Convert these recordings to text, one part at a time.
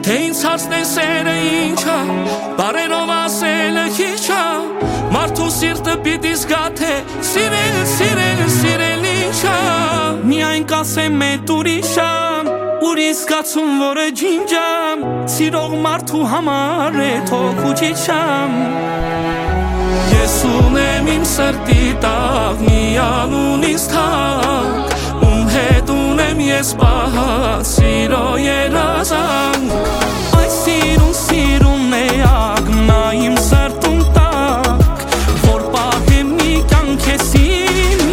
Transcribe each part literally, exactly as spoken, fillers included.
Թե ինձ հարցնեն սերը ինչա, բարերով ասելը քիչա, մարդու սիրտը պիտի զգա թե սիրել, սիրել, սիրել ինչա, միայն կասեմ մետ ուրիշա, ուրիշ զգացում որը ջինջա, սիրող մարդու համար է թող ու չիչամ։ Ես ունեմ իմ սրտի տակ միան ունիս թակ, ում հետ ունեմ ես պահած սիրո երազանք։ Այս սիրուն սիրուն է ակնա իմ սրտում տակ, որ պահեմ մի կյանք ես իմ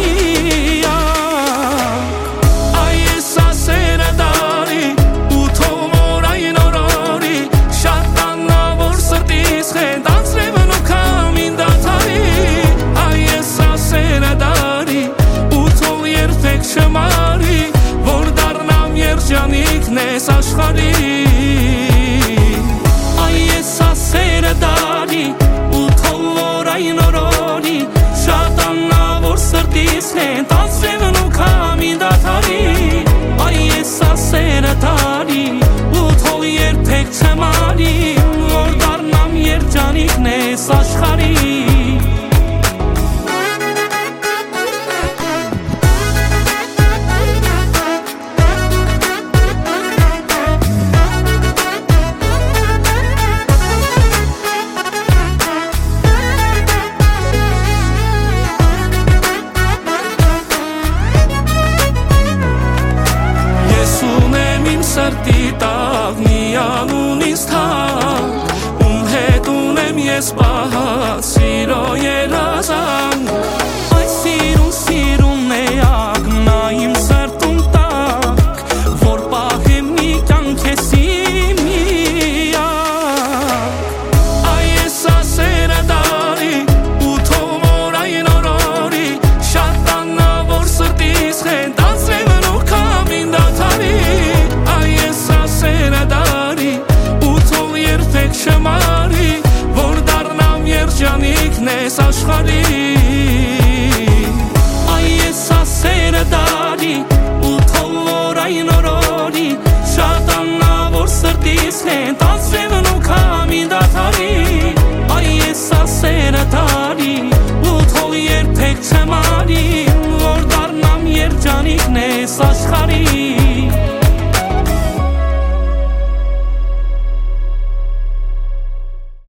միակ։ Այ ես ասերը դարի ու թող որ այն օրորի, շատ տաննա որ սրտիս հետ անցրևն ու կամին դադարի։ Այ ես ասերը դարի ու թող երբեք չմարի, որ դառնամ երջանիկն ես աշխարհի։ Այ ես ասերը դարի ու թող որ այն օրորի, շատ աննա որ սրտիս հետ անցրևն ու կամին դադարի։ Այ ես ասերը դարի ու թող երբեք չմարի, որ դառնամ երջանիկն ես աշխարհի։ Սրտի տակ միան ունիս թակ, ում հետ ունեմ ես պահած սիրո երազանք։ Այս սիրուն սիրուն է ակնա իմ սրտում տակ, որ պահեմ մի կյանք ես իմ միակ։ Այ ես ասերը դարի ու թող որ այն օրորի, շատ տաննա որ սրտիս հետ անցրևն ու կամին դադարի։ Չմարի, որ դառնամ երջանիկն ես աշխարհի։ Այ ես ասերը դարի ու թող որ այն օրորի, շատ աննա որ սրտիս հետ անցրևն ու կամին դադարի։ Այ ես ասերը դարի ու թող երբեք չմարի, որ դառնամ երջանիկն ես աշխարհի։